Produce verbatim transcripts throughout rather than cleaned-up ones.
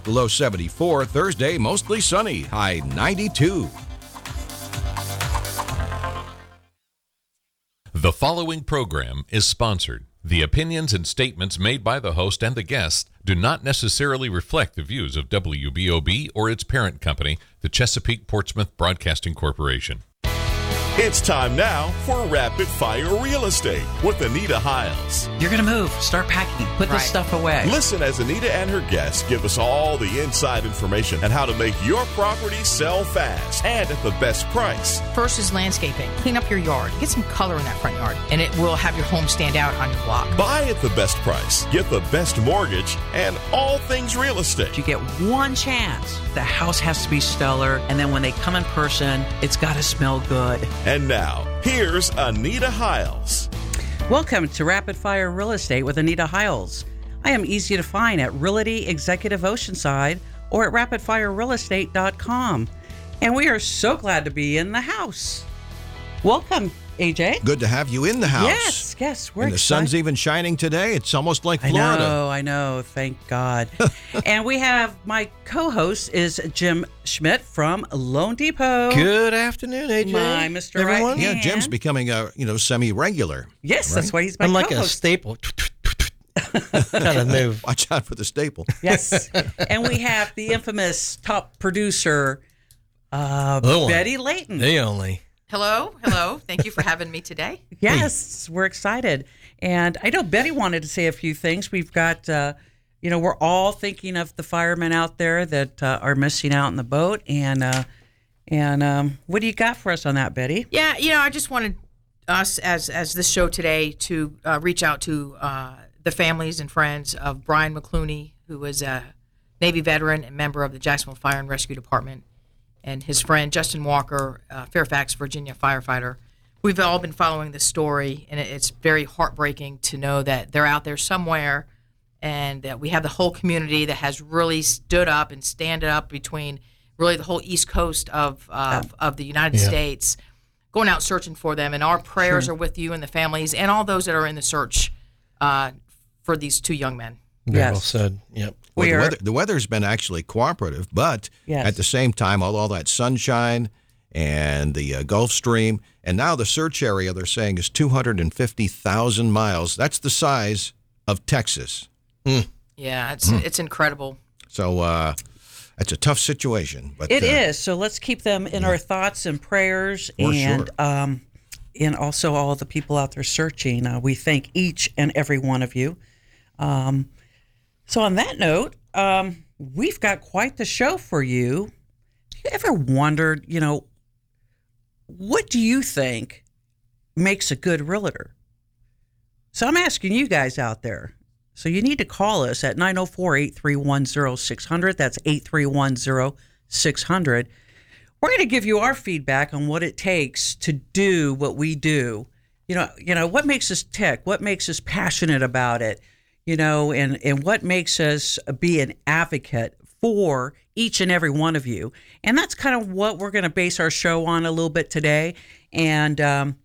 Tonight, low seventy-four. Thursday, mostly sunny, high ninety-two. The following program is sponsored. The opinions and statements made by the host and the guests do not necessarily reflect the views of W B O B or its parent company, the Chesapeake Portsmouth Broadcasting Corporation. It's time now for Rapid Fire Real Estate with Anita Hiles. You're going to move. Start packing. Put Right. this stuff away. Listen as Anita and her guests give us all the inside information on how to make your property sell fast and at the best price. First is landscaping. Clean up your yard. Get some color in that front yard, and it will have your home stand out on your block. Buy at the best price, get the best mortgage, and all things real estate. You get one chance. The house has to be stellar, and then when they come in person, it's got to smell good. And now, here's Anita Hiles. Welcome to Rapid Fire Real Estate with Anita Hiles. I am easy to find at Realty Executive Oceanside or at rapid fire real estate dot com. And we are so glad to be in the house. Welcome, A J. Good to have you in the house. Yes, yes, we're And the excited. sun's even shining today. It's almost like I Florida. know, I know. Thank God. And we have my co-host is Jim Schmidt from Loan Depot. Good afternoon, A J. My Mister Everyone. Right Yeah, hand. Jim's becoming a you know semi-regular. Yes, right? that's why he's my I'm like a co-host. staple. kind of move. Watch out for the staple. Yes. And we have the infamous top producer, uh, The one. Betty Layton. The only. Hello, hello. Thank you for having me today. Yes, we're excited. And I know Betty wanted to say a few things. We've got, uh, you know, we're all thinking of the firemen out there that uh, are missing out in the boat. And uh, and um, what do you got for us on that, Betty? Yeah, you know, I just wanted us as as this show today to uh, reach out to uh, the families and friends of Brian McClooney, who was a Navy veteran and member of the Jacksonville Fire and Rescue Department, and his friend Justin Walker, uh, Fairfax, Virginia firefighter. We've all been following this story, and it- it's very heartbreaking to know that they're out there somewhere, and that we have the whole community that has really stood up and stand up between really the whole East Coast of uh, of the United Yeah. States, going out searching for them. And our prayers are with you and the families and all those that are in the search uh, for these two young men. Very Yes. well said. Yep. Well, We the, are- weather, the weather's been actually cooperative, but Yes. at the same time, all, all that sunshine and the uh, Gulf Stream, and now the search area they're saying is two hundred fifty thousand miles. That's the size of Texas. Yeah, it's it's incredible. So uh, that's a tough situation. But It uh, is. So let's keep them in our thoughts and prayers, For and sure. um, and also all the people out there searching. Uh, we thank each and every one of you. Um, so on that note, um, we've got quite the show for you. You ever wondered, you know, what do you think makes a good realtor? So I'm asking you guys out there. So you need to call us at nine oh four, eight three one, oh six hundred. That's eight three one, oh six hundred. We're going to give you our feedback on what it takes to do what we do. You know, you know, what makes us tick? What makes us passionate about it? You know, and, and what makes us be an advocate for each and every one of you. And that's kind of what we're going to base our show on a little bit today. And, um,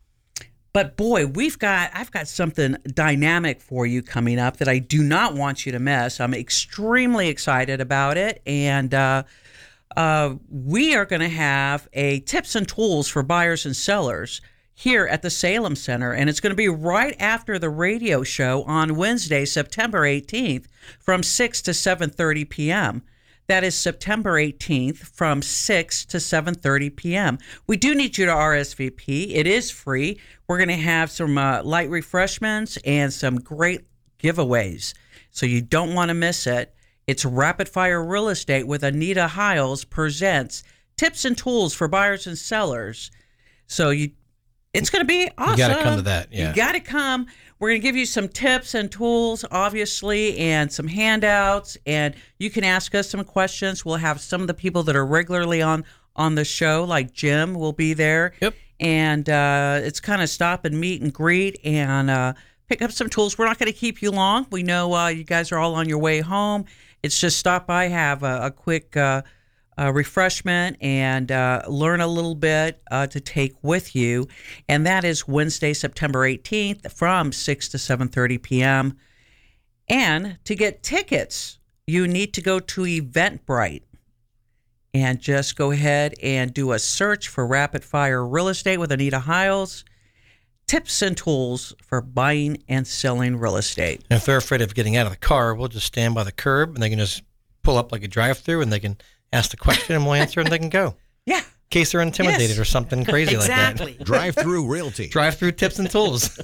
but boy, we've got, I've got something dynamic for you coming up that I do not want you to miss. I'm extremely excited about it. And, uh, uh, we are going to have a tips and tools for buyers and sellers here at the Salem Center, and it's going to be right after the radio show on Wednesday, September eighteenth, from six to seven thirty p.m. That is September eighteenth from six to seven thirty p.m. We do need you to R S V P. It is free. We're going to have some uh, light refreshments and some great giveaways, so you don't want to miss it. It's Rapid Fire Real Estate with Anita Hiles presents tips and tools for buyers and sellers. So you It's going to be awesome. You got to come to that. Yeah. You got to come. We're going to give you some tips and tools, obviously, and some handouts, and you can ask us some questions. We'll have some of the people that are regularly on, on the show, like Jim will be there. Yep. And uh, it's kind of stop and meet and greet and uh, pick up some tools. We're not going to keep you long. We know uh, you guys are all on your way home. It's just stop by, have a, a quick uh, uh, refreshment, and uh, learn a little bit uh, to take with you. And that is Wednesday, September eighteenth from six to seven thirty p.m. And to get tickets, you need to go to Eventbrite and just go ahead and do a search for Rapid Fire Real Estate with Anita Hiles. Tips and tools for buying and selling real estate. And if they're afraid of getting out of the car, we'll just stand by the curb and they can just pull up like a drive-through and they can ask the question and we'll answer and they can go. Yeah. In case they're intimidated Yes. or something crazy Exactly. like that. Drive-through realty. Drive-through tips and tools.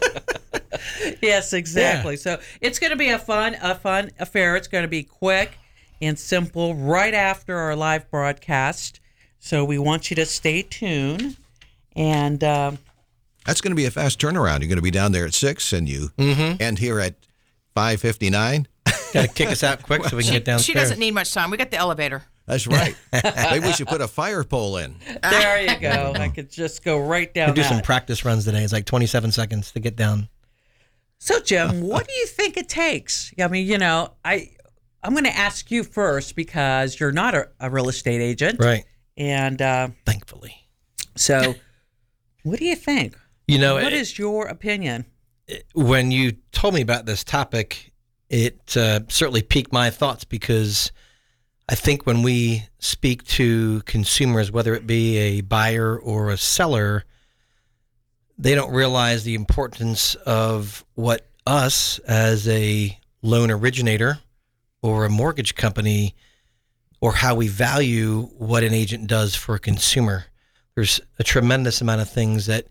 Yes, exactly. Yeah. So it's going to be a fun, a fun affair. It's going to be quick and simple right after our live broadcast. So we want you to stay tuned. And um, That's going to be a fast turnaround. You're going to be down there at six, and you end here at five fifty-nine. Got to kick us out quick so we can get downstairs. She doesn't need much time. We got the elevator. That's right. Maybe we should put a fire pole in. there you go. I could just go right down We'll do that. some practice runs today. It's like twenty-seven seconds to get down. So, Jim, what do you think it takes? I mean, you know, I, I'm going to ask you first because you're not a, a real estate agent. Right. And uh, Thankfully. so what do you think? You know, What it- is your opinion? when you told me about this topic, it uh, certainly piqued my thoughts because I think when we speak to consumers, whether it be a buyer or a seller, they don't realize the importance of what us as a loan originator or a mortgage company or how we value what an agent does for a consumer. There's a tremendous amount of things that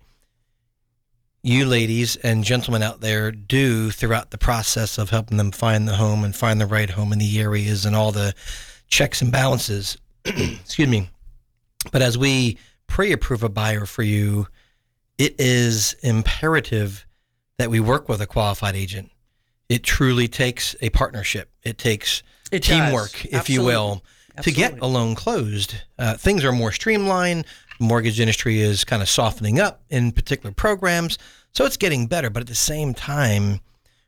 you ladies and gentlemen out there do throughout the process of helping them find the home and find the right home in the areas and all the checks and balances. Excuse me. But as we pre-approve a buyer for you, it is imperative that we work with a qualified agent. It truly takes a partnership. It takes It teamwork, does. if you will, to get Absolutely. a loan closed. Uh, things are more streamlined. The mortgage industry is kind of softening up in particular programs. So it's getting better. But at the same time,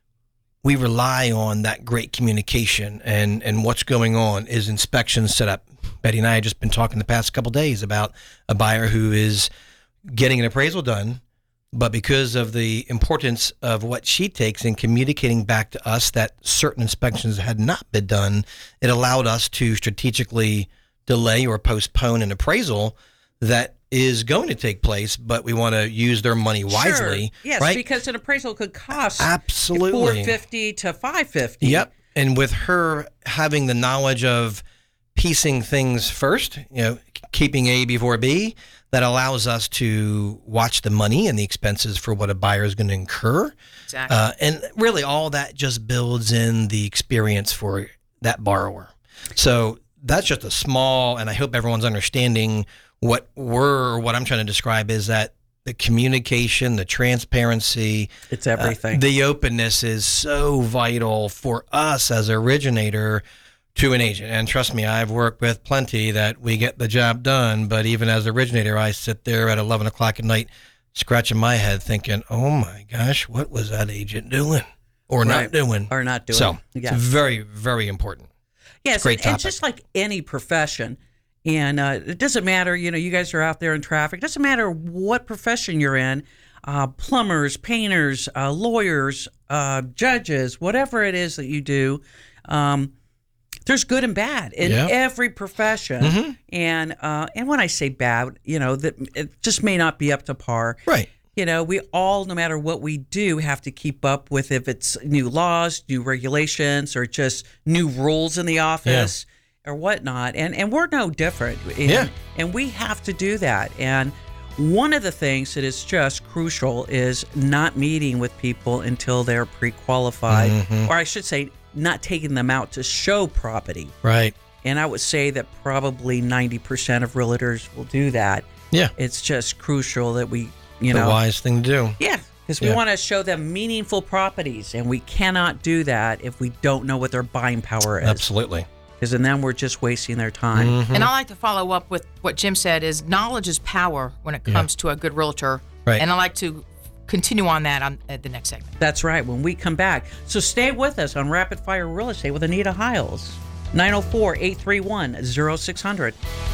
we rely on that great communication and, and what's going on. Is inspections set up? Betty and I have just been talking the past couple days about a buyer who is getting an appraisal done, but because of the importance of what she takes in communicating back to us that certain inspections had not been done, it allowed us to strategically delay or postpone an appraisal that is going to take place, but we want to use their money wisely. Sure. Yes, right? because an appraisal could cost Absolutely. four fifty to five fifty. Yep. And with her having the knowledge of piecing things first, you know, keeping A before B, that allows us to watch the money and the expenses for what a buyer is going to incur. Exactly. Uh, and really all that just builds in the experience for that borrower. So that's just a small, and I hope everyone's understanding what we're, what I'm trying to describe is that the communication, the transparency, It's everything. uh, the openness is so vital for us as an originator to an agent. And trust me, I've worked with plenty that we get the job done, but even as an originator, I sit there at eleven o'clock at night scratching my head thinking, oh my gosh, what was that agent doing or Right. not doing? Or not doing. So Yes. it's very, very important. Yes, great and, and topic. just like any profession, and uh, it doesn't matter, you know, you guys are out there in traffic. It doesn't matter what profession you're in, uh, plumbers, painters, uh, lawyers, uh, judges, whatever it is that you do, um, there's good and bad in Yeah. every profession. Mm-hmm. And uh, and when I say bad, you know, that it just may not be up to par. Right. You know, we all, no matter what we do, have to keep up with if it's new laws, new regulations, or just new rules in the office or whatnot. And and we're no different. And, Yeah. and we have to do that. And one of the things that is just crucial is not meeting with people until they're pre-qualified, Mm-hmm. or I should say, not taking them out to show property. Right. And I would say that probably ninety percent of realtors will do that. Yeah. It's just crucial that we, you The know, wise thing to do. yeah, because we Yeah. want to show them meaningful properties, and we cannot do that if we don't know what their buying power is. Absolutely. Because then we're just wasting their time. Mm-hmm. And I like to follow up with what Jim said is knowledge is power when it comes to a good realtor. Right. And I like to continue on that on at the next segment. That's right, when we come back. So stay with us on Rapid Fire Real Estate with Anita Hiles. nine oh four, eight three one, oh six hundred.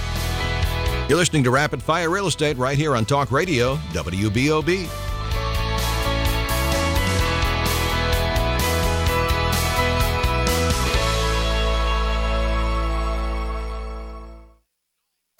You're listening to Rapid Fire Real Estate right here on Talk Radio, W B O B.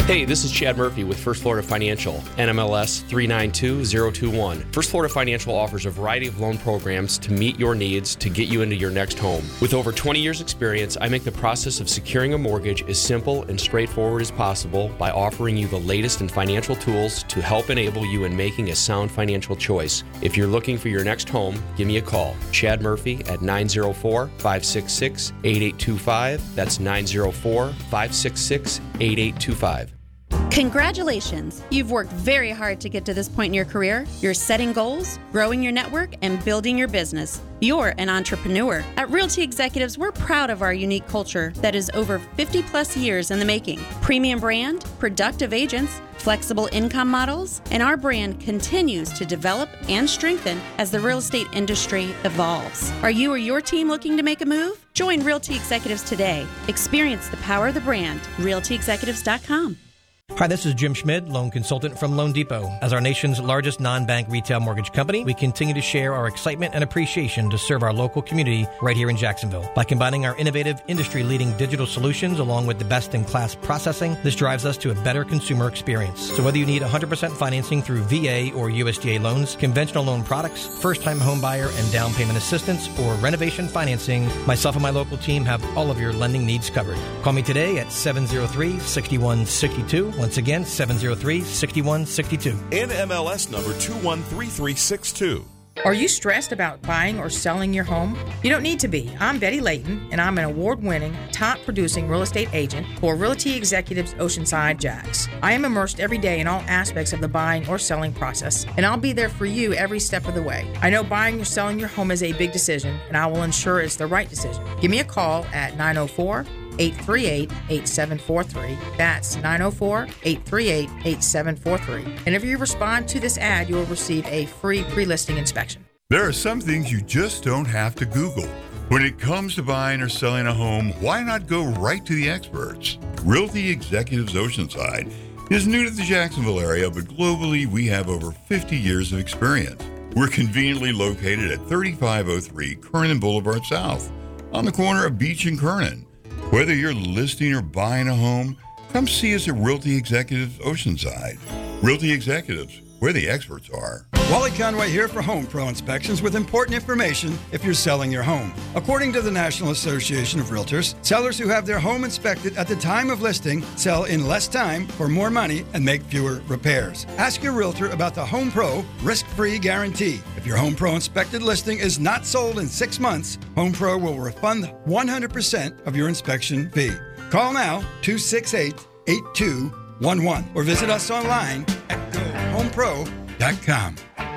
Hey, this is Chad Murphy with First Florida Financial, N M L S three nine two zero two one. First Florida Financial offers a variety of loan programs to meet your needs to get you into your next home. With over twenty years experience, I make the process of securing a mortgage as simple and straightforward as possible by offering you the latest in financial tools to help enable you in making a sound financial choice. If you're looking for your next home, give me a call. Chad Murphy at nine zero four, five six six, eight eight two five. That's nine zero four, five six six, eight eight two five. Congratulations! You've worked very hard to get to this point in your career. You're setting goals, growing your network, and building your business. You're an entrepreneur. At Realty Executives, we're proud of our unique culture that is over fifty plus years in the making. Premium brand, productive agents, flexible income models, and our brand continues to develop and strengthen as the real estate industry evolves. Are you or your team looking to make a move? Join Realty Executives today. Experience the power of the brand. realty executives dot com. Hi, this is Jim Schmid, loan consultant from Loan Depot. As our nation's largest non-bank retail mortgage company, we continue to share our excitement and appreciation to serve our local community right here in Jacksonville. By combining our innovative, industry-leading digital solutions along with the best-in-class processing, this drives us to a better consumer experience. So whether you need one hundred percent financing through V A or U S D A loans, conventional loan products, first-time home buyer and down payment assistance, or renovation financing, myself and my local team have all of your lending needs covered. Call me today at seven zero three, six one six two. Once again, seven zero three, six one six two. N M L S number two one three three six two. Are you stressed about buying or selling your home? You don't need to be. I'm Betty Layton, and I'm an award-winning, top-producing real estate agent for Realty Executives Oceanside Jacks. I am immersed every day in all aspects of the buying or selling process, and I'll be there for you every step of the way. I know buying or selling your home is a big decision, and I will ensure it's the right decision. Give me a call at nine oh four, eight three eight, eight seven four three. That's nine oh four, eight three eight, eight seven four three. And if you respond to this ad, you will receive a free pre-listing inspection. There are some things you just don't have to Google. When it comes to buying or selling a home, why not go right to the experts? Realty Executives Oceanside is new to the Jacksonville area, but globally we have over fifty years of experience. We're conveniently located at thirty-five oh three Kernan Boulevard South, on the corner of Beach and Kernan. Whether you're listing or buying a home, come see us at Realty Executives Oceanside. Realty Executives, where the experts are. Wally Conway here for Home Pro Inspections with important information if you're selling your home. According to the National Association of Realtors, sellers who have their home inspected at the time of listing sell in less time for more money and make fewer repairs. Ask your realtor about the Home Pro risk-free guarantee. If your Home Pro inspected listing is not sold in six months, Home Pro will refund one hundred percent of your inspection fee. Call now, two six eight, eight two one one, or visit us online at go home pro dot com.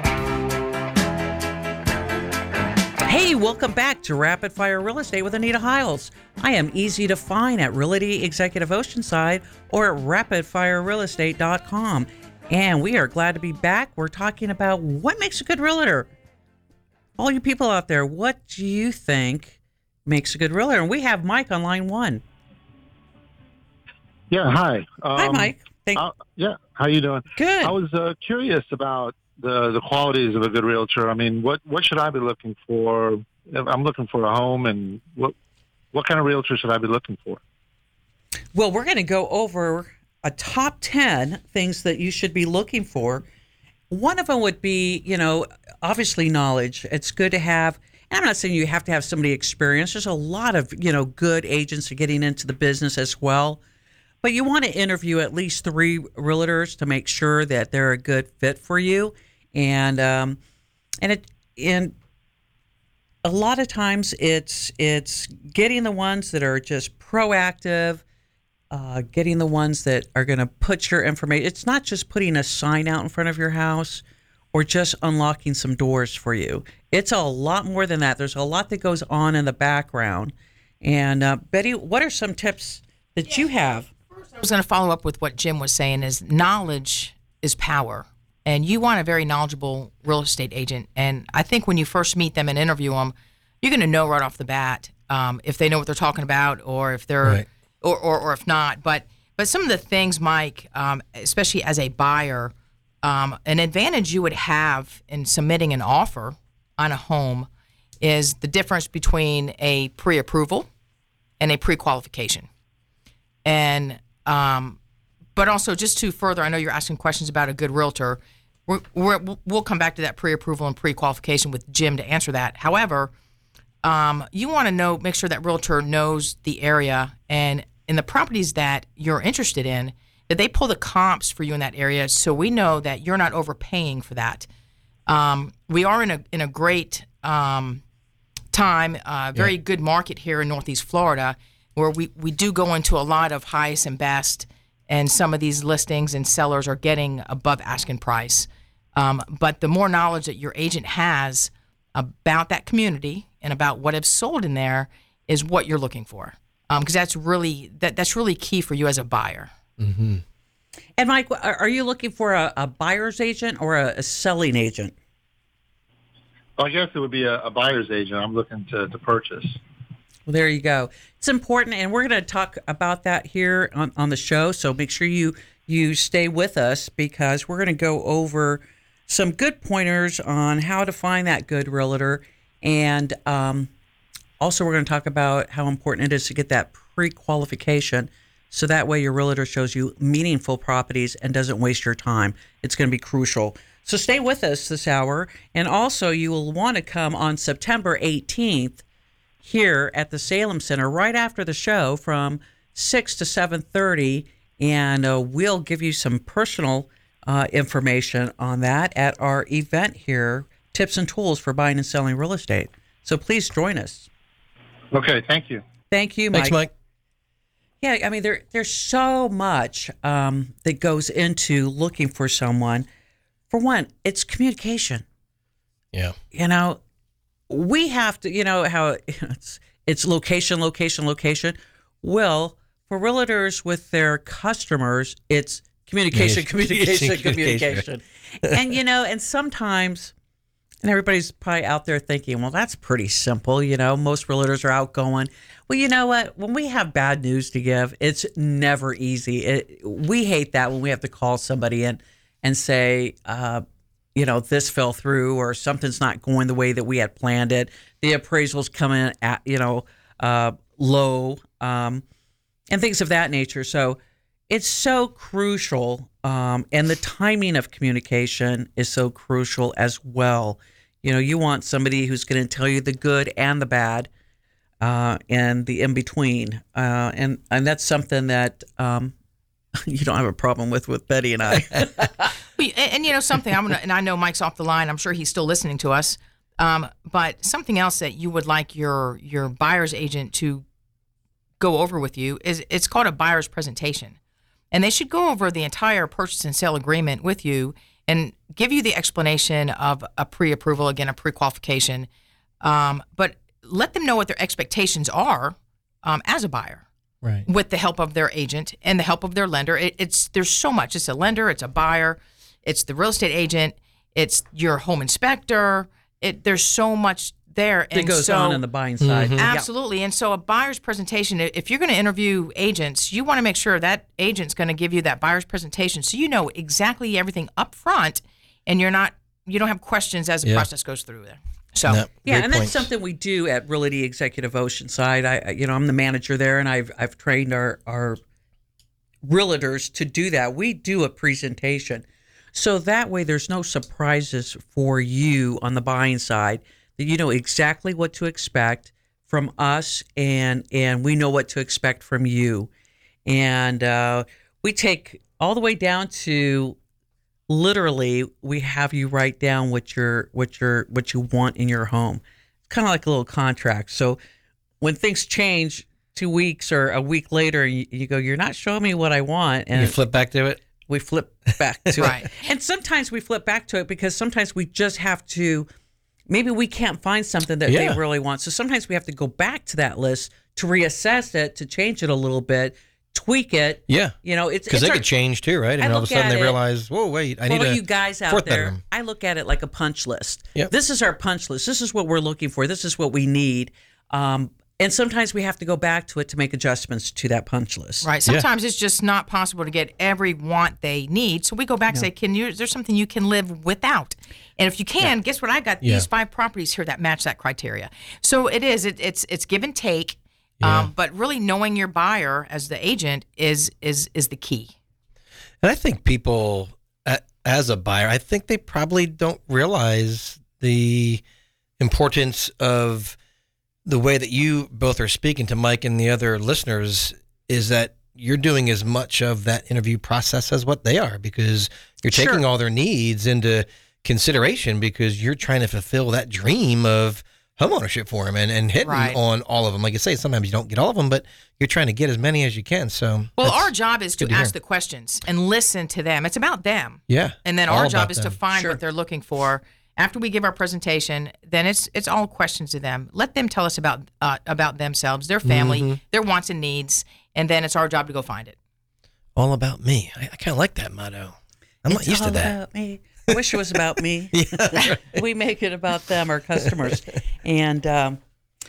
Hey, welcome back to Rapid Fire Real Estate with Anita Hiles. I am easy to find at Realty Executive Oceanside or at rapid fire real estate dot com. And we are glad to be back. We're talking about what makes a good realtor. All you people out there, what do you think makes a good realtor? And we have Mike on line one. Yeah, hi. Um, Hi, Mike. Thank- uh, yeah, how you doing? Good. I was uh, curious about the the qualities of a good realtor. I mean, what what should I be looking for? I'm looking for a home, and what what kind of realtor should I be looking for? Well, we're going to go over a top ten things that you should be looking for. One of them would be, you know, obviously knowledge. It's good to have, and I'm not saying you have to have somebody experienced. There's a lot of, you know, good agents getting into the business as well. But you want to interview at least three realtors to make sure that they're a good fit for you. And um, and it and a lot of times it's it's getting the ones that are just proactive, uh, getting the ones that are going to put your information. It's not just putting a sign out in front of your house or just unlocking some doors for you. It's a lot more than that. There's a lot that goes on in the background. And uh, Betty, what are some tips that you have? I was going to follow up with what Jim was saying is knowledge is power. And you want a very knowledgeable real estate agent. And I think when you first meet them and interview them, you're going to know right off the bat um, if they know what they're talking about or if they're, right. or, or, or if not. But but some of the things, Mike, um, especially as a buyer, um, an advantage you would have in submitting an offer on a home is the difference between a pre-approval and a pre-qualification. And um, but also just to further, I know you're asking questions about a good realtor. We're, we're, we'll come back to that pre-approval and pre-qualification with Jim to answer that. However, um, you want to know, make sure that realtor knows the area and in the properties that you're interested in, that they pull the comps for you in that area, so we know that you're not overpaying for that. Um, we are in a in a great um, time, uh, very yeah. good market here in Northeast Florida, where we, we do go into a lot of highest and best, and some of these listings and sellers are getting above asking price. Um, but the more knowledge that your agent has about that community and about what has sold in there is what you're looking for, because um, that's really that that's really key for you as a buyer. Mm-hmm. And Mike, are you looking for a, a buyer's agent or a, a selling agent? Well, I guess it would be a, a buyer's agent. I'm looking to, to purchase. Well, there you go. It's important, and we're going to talk about that here on, on the show. So make sure you you stay with us, because we're going to go over some good pointers on how to find that good realtor, and um, also we're going to talk about how important it is to get that pre-qualification, so that way your realtor shows you meaningful properties and doesn't waste your time. It's going to be crucial. So stay with us this hour, and also you will want to come on September eighteenth here at the Salem Center right after the show from six to seven thirty, and uh, we'll give you some personal uh, information on that at our event here, Tips and Tools for Buying and Selling Real Estate. So please join us. Okay, thank you. Thank you, Mike. Thanks, Mike. Yeah, I mean, there there's so much um, that goes into looking for someone. For one, it's communication. Yeah. You know, we have to, you know, how it's, it's location, location, location. Well, for realtors with their customers, it's communication, communication, communication. And, you know, and sometimes, and everybody's probably out there thinking, well, that's pretty simple. You know, most realtors are outgoing. Well, you know what? When we have bad news to give, it's never easy. It, we hate that when we have to call somebody in and say, uh, you know, this fell through or something's not going the way that we had planned it. The appraisal's coming at, you know, uh, low, um, and things of that nature. So it's so crucial. Um, and the timing of communication is so crucial as well. You know, you want somebody who's going to tell you the good and the bad, uh, and the in between. Uh, and, and that's something that, um, you don't have a problem with with Betty and I. and, and you know something, I'm gonna, and I know Mike's off the line. I'm sure he's still listening to us. Um, but something else that you would like your your buyer's agent to go over with you is it's called a buyer's presentation, and they should go over the entire purchase and sale agreement with you and give you the explanation of a pre-approval, again a pre-qualification, um, but let them know what their expectations are um, as a buyer. Right. With the help of their agent and the help of their lender. It, it's there's so much. It's a lender, it's a buyer, it's the real estate agent, it's your home inspector. It there's so much there. And it goes so, on on the buying side. Mm-hmm. Absolutely. And so a buyer's presentation, if you're going to interview agents, you want to make sure that agent's going to give you that buyer's presentation so you know exactly everything up front, and you're not you don't have questions as the yeah. process goes through there. So no, yeah, and points. that's something we do at Realty Executive Oceanside. I, you know, I'm the manager there, and I've I've trained our our realtors to do that. We do a presentation, so that way there's no surprises for you on the buying side. That you know exactly what to expect from us, and and we know what to expect from you, and uh, we take all the way down to. Literally, we have you write down what you're, what you're, what you want in your home. It's kind of like a little contract. So when things change two weeks or a week later, you, you go, "You're not showing me what I want," and you flip back to it. We flip back to right. it, and sometimes we flip back to it because sometimes we just have to. Maybe we can't find something that yeah. they really want, so sometimes we have to go back to that list to reassess it, to change it a little bit. Tweak it. Yeah. You know, it's because they our, could change too, right? And I all of a sudden they it, realize, whoa, wait, I well, need a you guys out fourth there. bedroom. I look at it like a punch list. Yep. This is our punch list. This is what we're looking for. This is what we need. Um, and sometimes we have to go back to it to make adjustments to that punch list. Right. Sometimes yeah. it's just not possible to get every want they need. So we go back and no. say, "Can you? Is there something you can live without?" And if you can, yeah. guess what? I got yeah. these five properties here that match that criteria. So it is. It, it's it's give and take. Yeah. Um, but really knowing your buyer as the agent is is is the key. And I think people, as a buyer, I think they probably don't realize the importance of the way that you both are speaking to Mike and the other listeners, is that you're doing as much of that interview process as what they are, because you're taking Sure. all their needs into consideration, because you're trying to fulfill that dream of homeownership for them and, and hitting Right. on all of them. Like I say, sometimes you don't get all of them, but you're trying to get as many as you can. So, Well, that's our job is to good to ask hear. the questions and listen to them. It's about them. Yeah. And then all our job about is to them. find Sure. what they're looking for. After we give our presentation, then it's it's all questions to them. Let them tell us about uh, about themselves, their family, Mm-hmm. their wants and needs, and then it's our job to go find it. All about me. I, I kind of like that motto. I'm not It's used to all that. about me. I wish it was about me. We make it about them, our customers. And um,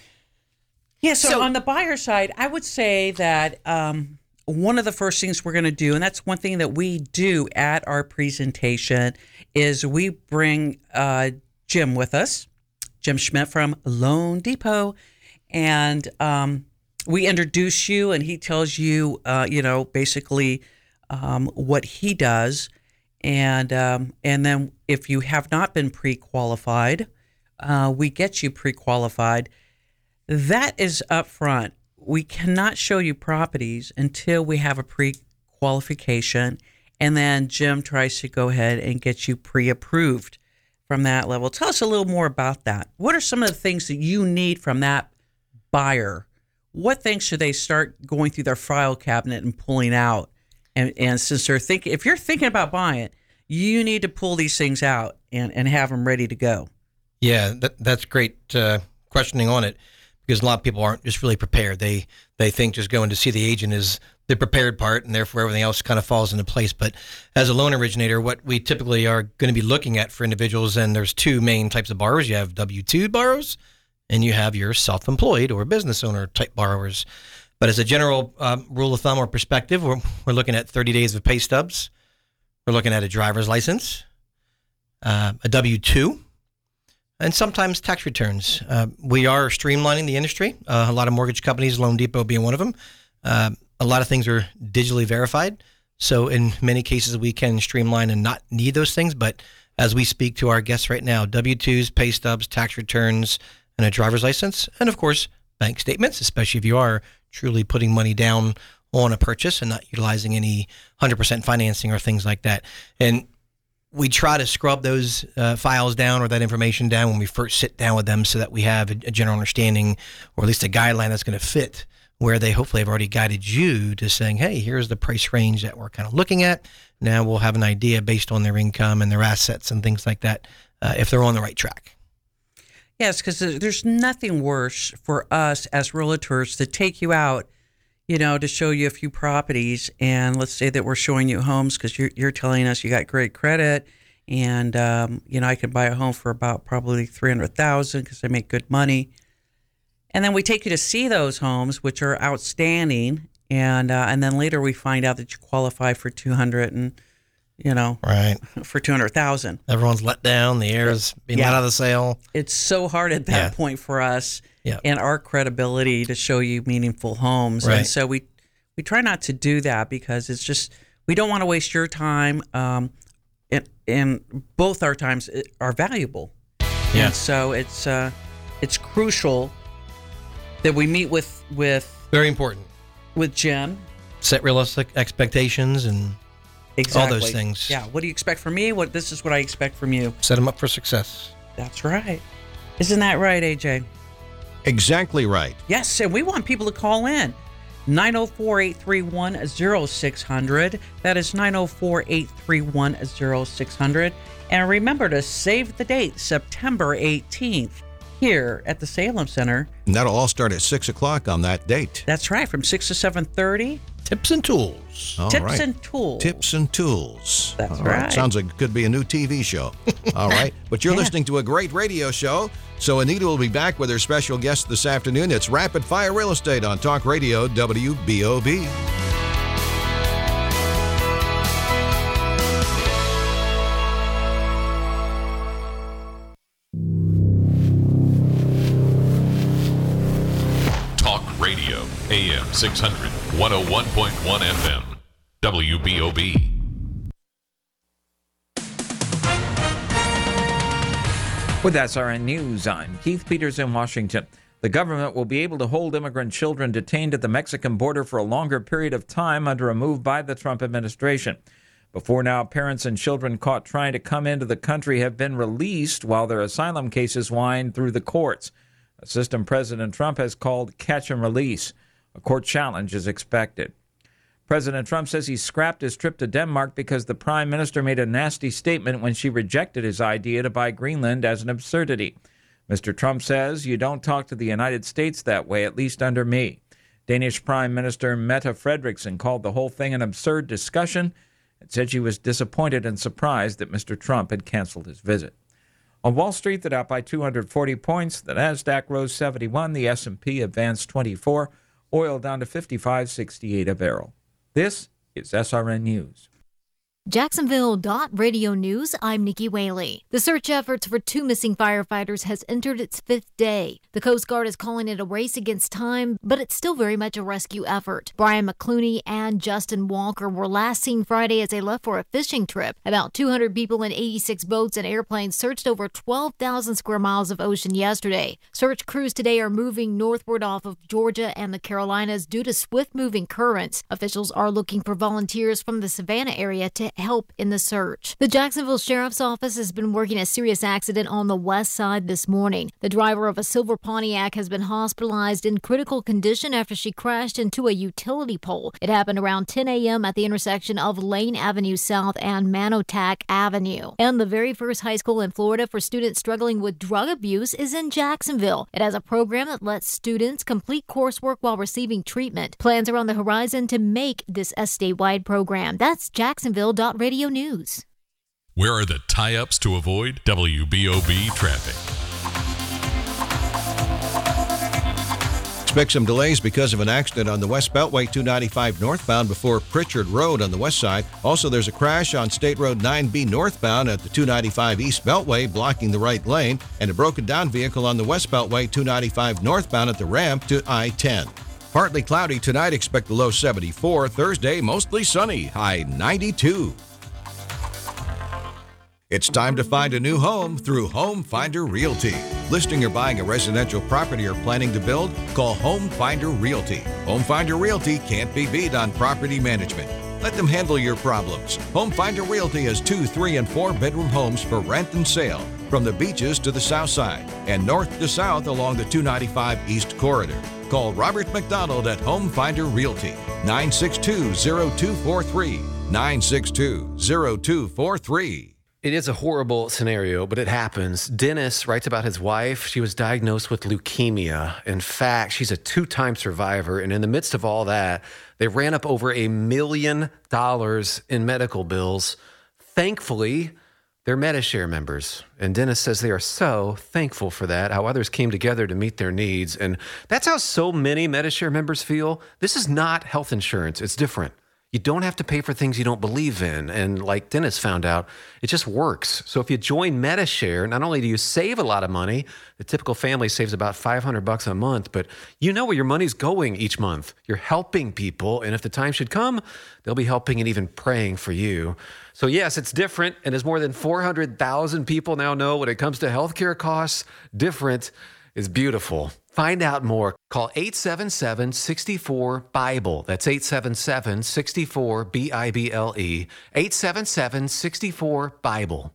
yeah, so, So- on the buyer side, I would say that um, one of the first things we're going to do, and that's one thing that we do at our presentation, is we bring uh, Jim with us, Jim Schmidt from Loan Depot, and um, we introduce you, and he tells you, uh, you know, basically um, what he does. And um, and then if you have not been pre-qualified, uh, we get you pre-qualified. That is up front. We cannot show you properties until we have a pre-qualification, and then Jim tries to go ahead and get you pre-approved from that level. Tell us a little more about that. What are some of the things that you need from that buyer? What things should they start going through their file cabinet and pulling out? And, and since they're thinking, if you're thinking about buying it, you need to pull these things out and, and have them ready to go. Yeah, that, that's great uh, questioning on it, because a lot of people aren't just really prepared. They they think just going to see the agent is the prepared part, and therefore everything else kind of falls into place. But as a loan originator, what we typically are going to be looking at for individuals, and there's two main types of borrowers. You have W two borrowers, and you have your self-employed or business owner type borrowers. But as a general um, rule of thumb or perspective, we're, we're looking at thirty days of pay stubs. We're looking at a driver's license, uh, a W two, and sometimes tax returns. Uh, we are streamlining the industry. Uh, a lot of mortgage companies, Loan Depot being one of them. Uh, a lot of things are digitally verified. So in many cases, we can streamline and not need those things. But as we speak to our guests right now, W twos, pay stubs, tax returns, and a driver's license, and of course, bank statements, especially if you are truly putting money down on a purchase and not utilizing any one hundred percent financing or things like that. And we try to scrub those uh, files down or that information down when we first sit down with them, so that we have a, a general understanding, or at least a guideline that's going to fit, where they hopefully have already guided you to saying, hey, here's the price range that we're kind of looking at. Now we'll have an idea based on their income and their assets and things like that, uh, if they're on the right track. Yes, because there's nothing worse for us as realtors to take you out, you know, to show you a few properties. And let's say that we're showing you homes because you're, you're telling us you got great credit. And, um, you know, I could buy a home for about probably three hundred thousand dollars because I make good money. And then we take you to see those homes, which are outstanding. And uh, and then later we find out that you qualify for two hundred and, you know, Right. for two hundred thousand dollars. Everyone's let down. The air is being Yeah. let out of the sail. It's so hard at that Yeah. point for us Yeah. and our credibility to show you meaningful homes. Right. And so we, we try not to do that, because it's just, we don't want to waste your time. Um, and, and both our times are valuable. Yeah. And so it's, uh, it's crucial that we meet with, with, Very important. with Jim. Set realistic expectations and Exactly. all those things. Yeah. What do you expect from me? What, this is what I expect from you. Set them up for success. That's right. Isn't that right, A J? Exactly right. Yes, and we want people to call in. nine oh four, eight three one, oh six hundred. That is nine oh four, eight three one, oh six hundred. And remember to save the date, September eighteenth, here at the Salem Center. And that'll all start at six o'clock on that date. That's right, from six to seven thirty. Tips and tools. All Tips right. and tools. Tips and tools. That's All right. Sounds like it could be a new T V show. All right. But you're Yeah. listening to a great radio show. So Anita will be back with her special guest this afternoon. It's Rapid Fire Real Estate on Talk Radio W B O B. Talk Radio, A M six hundred, one oh one point one F M, W B O B. With S R N News, I'm Keith Peters in Washington. The government will be able to hold immigrant children detained at the Mexican border for a longer period of time under a move by the Trump administration. Before now, parents and children caught trying to come into the country have been released while their asylum cases wind through the courts, a system President Trump has called catch and release. A court challenge is expected. President Trump says he scrapped his trip to Denmark because the prime minister made a nasty statement when she rejected his idea to buy Greenland as an absurdity. Mister Trump says, "You don't talk to the United States that way, at least under me." Danish Prime Minister Mette Frederiksen called the whole thing an absurd discussion and said she was disappointed and surprised that Mister Trump had canceled his visit. On Wall Street, the Dow by two hundred forty points, the Nasdaq rose seventy-one, the S and P advanced twenty-four, oil down to fifty-five sixty-eight a barrel. This is S R N News. Jacksonville Radio News, I'm Nikki Whaley. The search efforts for two missing firefighters has entered its fifth day. The Coast Guard is calling it a race against time, but it's still very much a rescue effort. Brian McClooney and Justin Walker were last seen Friday as they left for a fishing trip. About two hundred people in eighty-six boats and airplanes searched over twelve thousand square miles of ocean yesterday. Search crews today are moving northward off of Georgia and the Carolinas due to swift-moving currents. Officials are looking for volunteers from the Savannah area to help in the search. The Jacksonville Sheriff's Office has been working a serious accident on the west side this morning. The driver of a silver Pontiac has been hospitalized in critical condition after she crashed into a utility pole. It happened around ten a.m. at the intersection of Lane Avenue South and Manotac Avenue. And the very first high school in Florida for students struggling with drug abuse is in Jacksonville. It has a program that lets students complete coursework while receiving treatment. Plans are on the horizon to make this a statewide program. That's Jacksonville Radio News. Where are the tie-ups to avoid W B O B traffic? Expect some delays because of an accident on the West Beltway two ninety-five northbound before Pritchard Road on the west side. Also, there's a crash on State Road nine B northbound at the two ninety-five East Beltway, blocking the right lane, and a broken-down vehicle on the West Beltway two ninety-five northbound at the ramp to I ten. Partly cloudy tonight, expect the low seventy-four. Thursday, mostly sunny, high ninety-two. It's time to find a new home through Home Finder Realty. Listing or buying a residential property or planning to build? Call Home Finder Realty. Home Finder Realty can't be beat on property management. Let them handle your problems. Home Finder Realty has two, three, and four bedroom homes for rent and sale from the beaches to the south side and north to south along the two ninety-five East Corridor. Call Robert McDonald at Home Finder Realty, nine six two, zero two four three, nine six two, zero two four three. It is a horrible scenario, but it happens. Dennis writes about his wife. She was diagnosed with leukemia. In fact, she's a two-time survivor, and in the midst of all that, they ran up over a million dollars in medical bills. Thankfully, they're Medi-Share members, and Dennis says they are so thankful for that, how others came together to meet their needs, and that's how so many Medi-Share members feel. This is not health insurance. It's different. You don't have to pay for things you don't believe in. And like Dennis found out, it just works. So if you join Medi-Share, not only do you save a lot of money, the typical family saves about five hundred bucks a month, but you know where your money's going each month. You're helping people. And if the time should come, they'll be helping and even praying for you. So yes, it's different. And as more than four hundred thousand people now know, when it comes to healthcare costs, different is beautiful. Find out more. Call eight seven seven, six four, BIBLE. That's eight seven seven, six four, B I B L E. eight seven seven, six four, BIBLE.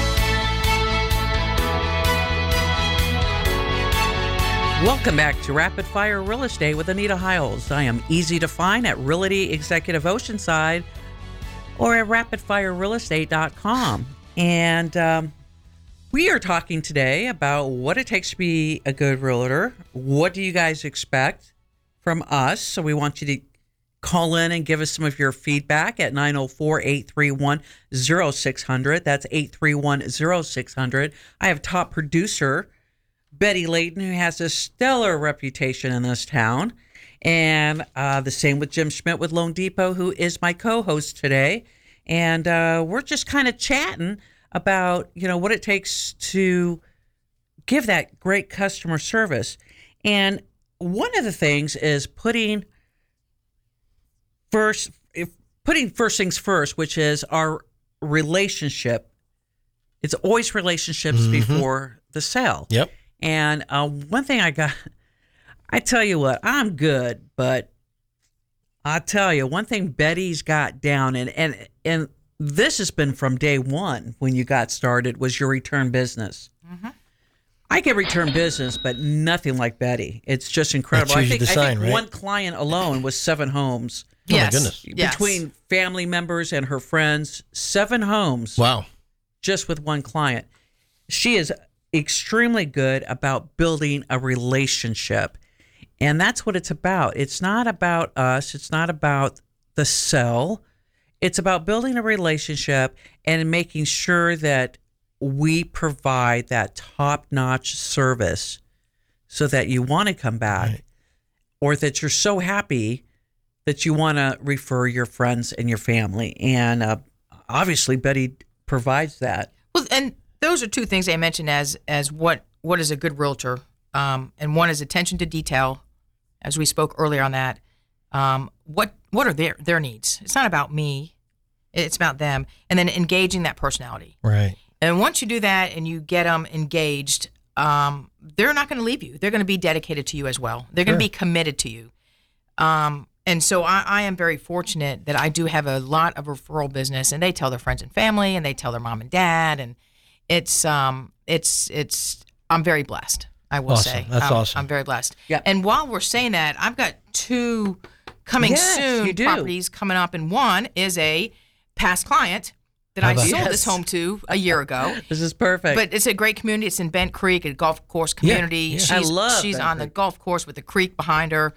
Welcome back to Rapid Fire Real Estate with Anita Hiles. I am easy to find at Realty Executive Oceanside or at rapid fire real estate dot com. And um, we are talking today about what it takes to be a good realtor. What do you guys expect from us? So we want you to call in and give us some of your feedback at nine oh four, eight three one, oh six hundred. That's eight three one, oh six hundred. I have top producer Betty Layton, who has a stellar reputation in this town. And uh, the same with Jim Schmidt with Loan Depot, who is my co-host today. And uh, we're just kind of chatting about, you know, what it takes to give that great customer service. And one of the things is putting first, if putting first things first, which is our relationship. It's always relationships mm-hmm. before the sale. Yep. And uh, one thing I got, I tell you what, I'm good, but I tell you one thing Betty's got down, and and and this has been from day one when you got started, was your return business. Mm-hmm. I get return business, but nothing like Betty. It's just incredible. That's I think, the sign, I think right? one client alone was seven homes. Oh, yes. my goodness. Yes. Between family members and her friends, seven homes. Wow. Just with one client. She is extremely good about building a relationship. And that's what it's about. It's not about us. It's not about the sell. It's about building a relationship and making sure that we provide that top-notch service so that you want to come back, right, or that you're so happy that you want to refer your friends and your family. And uh, obviously, Betty provides that. Well, and those are two things I mentioned as as what what is a good realtor, um, and one is attention to detail, as we spoke earlier on that. Um, what what are their their needs? It's not about me; it's about them, and then engaging that personality. Right. And once you do that and you get them engaged, um, they're not going to leave you. They're going to be dedicated to you as well. They're going to Sure. be committed to you. Um, and so I, I am very fortunate that I do have a lot of referral business, and they tell their friends and family, and they tell their mom and dad, and it's um, it's it's. I'm very blessed. I will Awesome. say That's I'm, awesome. I'm very blessed. Yeah. And while we're saying that, I've got two coming Yes, soon you do. properties coming up, and one is a past client that How I about sold that? this home to a year ago. This is perfect. But it's a great community. It's in Bent Creek, a golf course community. yeah. She's, I love She's Bent on the Creek. golf course with the creek behind her.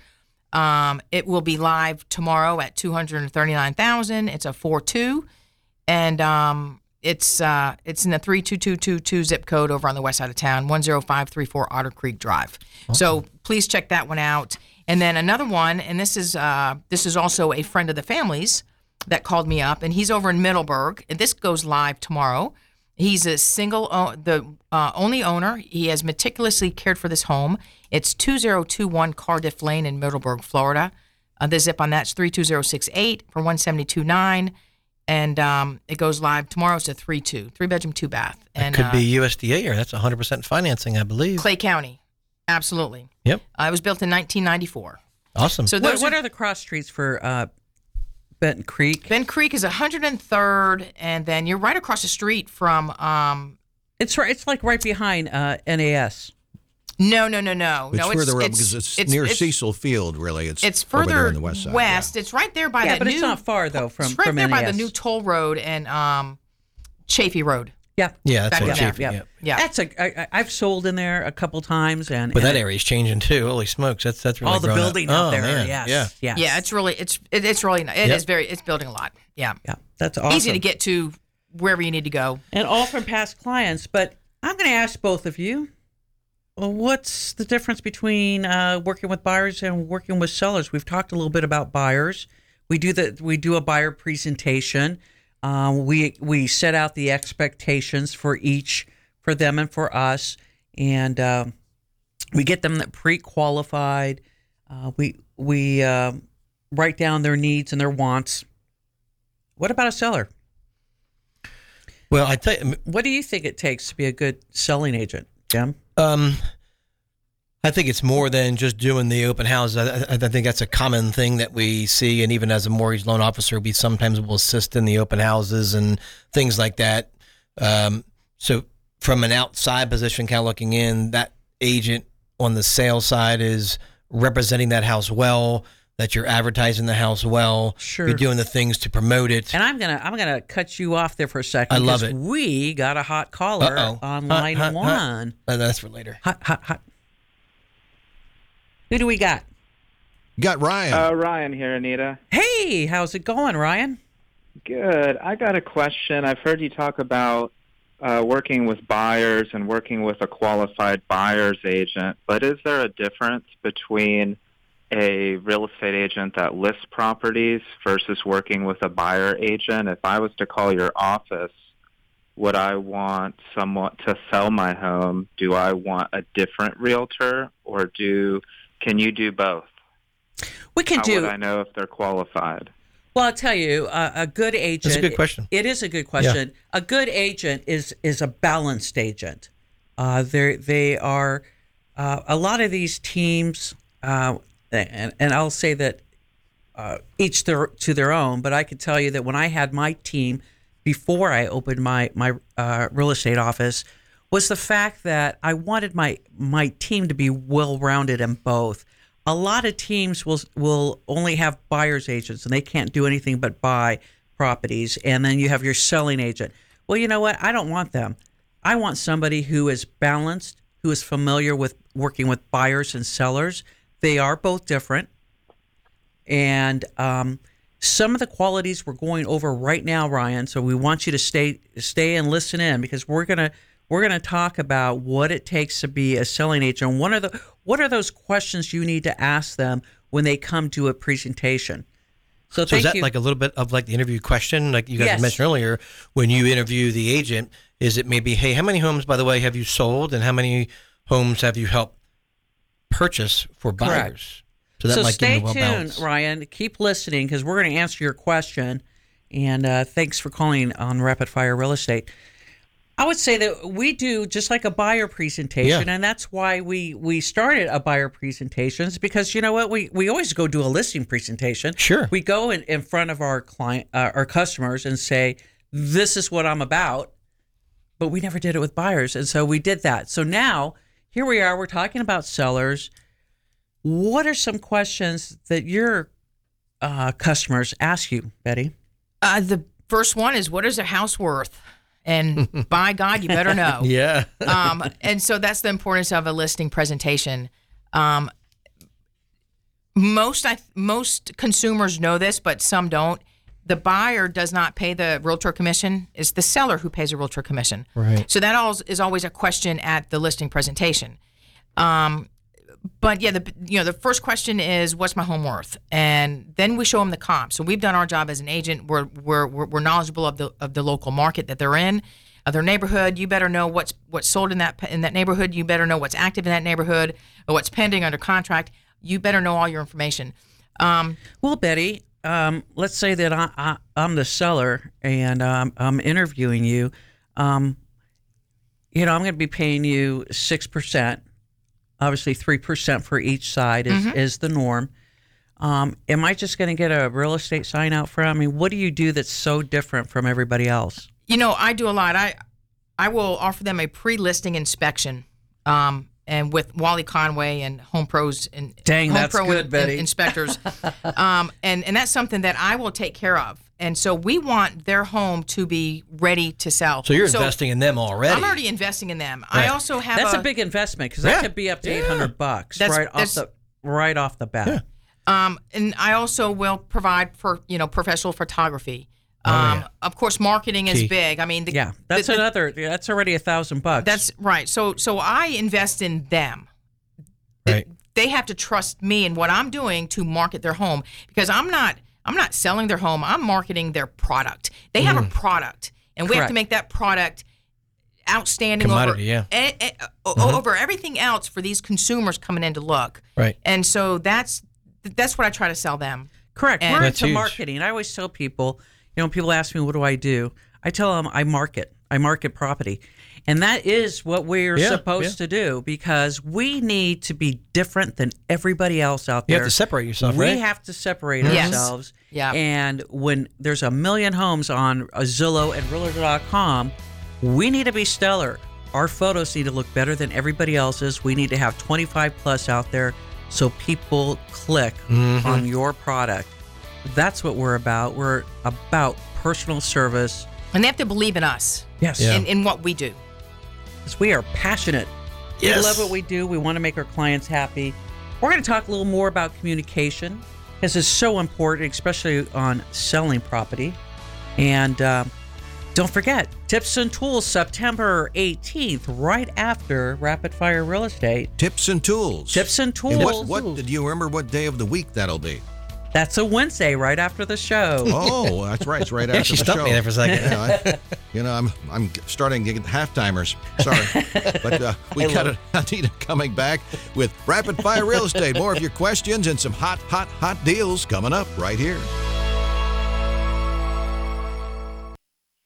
Um, it will be live tomorrow at two hundred thirty-nine thousand. It's a four two, and um, it's uh, it's in the three two two two two zip code over on the west side of town, one zero five three four Otter Creek Drive. So please check that one out. And then another one, and this is uh, this is also a friend of the family's that called me up, and he's over in Middleburg, and this goes live tomorrow. He's a single, o- the uh, only owner. He has meticulously cared for this home. It's two zero two one Cardiff Lane in Middleburg, Florida. Uh, the zip on that's three two zero six eight for one seventy-two nine, and um, it goes live tomorrow. It's a three two, three bedroom, two bath. And It could uh, be U S D A, or that's one hundred percent financing, I believe. Clay County, absolutely. Yep. Uh, it was built in nineteen ninety-four. Awesome. So what, those what are, are the cross streets for uh, Benton Creek? Bent Creek is one hundred third, and then you're right across the street from. Um, It's right. It's like right behind uh, N A S. no, no, no, no, It's no. further up it's, because it's, it's near it's, Cecil Field, really. It's, It's over further there on the west side. west. It's right there by Yeah, the but new. it's not far though from it's right from there by N A S. the new toll road and um, Chafee Road. Yeah, yeah, that's back what there. Chafee, yeah, yep. Yeah. That's a. I, I- I've sold in there a couple times, and But that and area's changing too. Holy smokes, that's that's really all the grown up. building out Oh, there. man. Yes, Yeah. yes. Yeah, it's really it's it, it's really it Yep. is very it's building a lot. Yeah, yeah. That's awesome. easy to get to wherever you need to go. and all from past clients. But I'm going to ask both of you, well, what's the difference between uh, working with buyers and working with sellers? We've talked a little bit about buyers. We do the we do a buyer presentation. Um, we we set out the expectations for each, for them and for us, and um, we get them pre-qualified. Uh, we we um, write down their needs and their wants. What about a seller? Well, I tell you, What do you think it takes to be a good selling agent, Jim? Um, I think it's more than just doing the open houses. I, I, I think that's a common thing that we see, and even as a mortgage loan officer, we sometimes will assist in the open houses and things like that. Um, so from an outside position, kind of looking in, that agent on the sales side is representing that house well, that you're advertising the house well, Sure. you're doing the things to promote it. And I'm gonna I'm gonna cut you off there for a second. I love because it. We got a hot caller Uh-oh. on Hot, line hot, hot. one. Uh, that's for later. Hot, hot, hot. Who do we got? You got Ryan. Uh, Ryan here, Anita. Hey, how's it going, Ryan? Good. I got a question. I've heard you talk about uh, working with buyers and working with a qualified buyer's agent, but is there a difference between a real estate agent that lists properties versus working with a buyer agent? If I was to call your office, would I want someone to sell my home? Do I want a different realtor, or do can you do both? We can How do. would I know if they're qualified? Well, I'll tell you, uh, a good agent. That's a good question. It is a good question. A good agent is is a balanced agent. Uh, they they are uh, a lot of these teams, uh, and, and I'll say that uh, each their, to their own. But I can tell you that when I had my team before I opened my my uh, real estate office, was the fact that I wanted my my team to be well-rounded in both. A lot of teams will will only have buyer's agents, and they can't do anything but buy properties. And then you have your selling agent. Well, you know what? I don't want them. I want somebody who is balanced, who is familiar with working with buyers and sellers. They are both different. And um, some of the qualities we're going over right now, Ryan, so we want you to stay stay and listen in, because we're going to we're going to talk about what it takes to be a selling agent. And what are the what are those questions you need to ask them when they come to a presentation? So, so thank is that you. like a little bit of like the interview question, like you guys Yes. mentioned earlier, when you interview the agent? Is it maybe, hey, how many homes, by the way, have you sold, and how many homes have you helped purchase for buyers? Correct. So that so might stay give them a tuned, well-balanced. Ryan. Keep listening, because we're going to answer your question. And uh, thanks for calling on Rapid Fire Real Estate. I would say that we do just like a buyer presentation, Yeah. and that's why we, we started a buyer presentations, because you know what, we, we always go do a listing presentation. Sure. We go in, in front of our client, uh, our customers, and say, "This is what I'm about," but we never did it with buyers, and so we did that. So now here we are. We're talking about sellers. What are some questions that your uh, customers ask you, Betty? Uh, the first one is, what is a house worth? And by God, you better know. Yeah. um, and so that's the importance of a listing presentation. Um, most I, most consumers know this, but some don't. The buyer does not pay the realtor commission. It's the seller who pays a realtor commission. Right. So that all is always a question at the listing presentation. Um, but yeah, the you know the first question is, what's my home worth? And then we show them the comp. So we've done our job as an agent. We're we're we're, we're knowledgeable of the of the local market that they're in, of their neighborhood. You better know what's what's sold in that in that neighborhood. You better know what's active in that neighborhood, or what's pending under contract. You better know all your information. Um, well, Betty, um, let's say that I, I, I'm the seller and um, I'm interviewing you. Um, you know, I'm going to be paying you six percent. Obviously, three percent for each side is, Mhm. is the norm. Um, am I just going to get a real estate sign out front? I mean, what do you do that's so different from everybody else? You know, I do a lot. I I will offer them a pre-listing inspection, um, and with Wally Conway and Home Pros and Dang, Home that's Pro good, in- Betty. inspectors, um, and and that's something that I will take care of. And so we want their home to be ready to sell. So you're investing in them already. I'm already investing in them. I Right. also have That's a, a big investment, because Yeah. that could be up to eight hundred bucks That's- right off that's- the right off the bat. Um, and I also will provide for you know professional photography. Oh, Um, yeah. Of course, marketing is Key. big. I mean, the, Yeah, that's the- the- another. That's already a thousand bucks. That's right. So so I invest in them. Right. They have to trust me and what I'm doing to market their home, because I'm not I'm not selling their home. I'm marketing their product. They have a product, and we have Correct. to make that product outstanding Commodity, over yeah. eh, eh, o- over everything else for these consumers coming in to look. Right. And so that's that's what I try to sell them. Correct. And- We're That's into huge. marketing. I always tell people, you know, people ask me, what do I do? I tell them I market. I market property. And that is what we're Yeah, supposed yeah. to do, because we need to be different than everybody else out You there. have to separate yourself, We right? have to separate Yes. ourselves. Yeah. And when there's a million homes on Zillow and Realtor dot com, we need to be stellar. Our photos need to look better than everybody else's. We need to have twenty-five plus out there so people click Mhm. on your product. That's what we're about. We're about personal service. And they have to believe in us. Yes. Yeah. In, in what we do. Because we are passionate. Yes. We love what we do. We want to make our clients happy. We're going to talk a little more about communication, because it's so important, especially on selling property. And uh, don't forget, Tips and Tools, September eighteenth, right after Rapid Fire Real Estate. Tips and tools. Tips and And Tools. what, what, do you remember what day of the week that'll be? That's a Wednesday, right after the show. Oh, that's right. It's right Yeah, after she the stumped show. me there for a second. Yeah, I, you know, I'm I'm starting to get the half timers. Sorry, but uh, we I got love Anita coming back with Rapid Fire Real Estate. More of your questions and some hot, hot, hot deals coming up right here.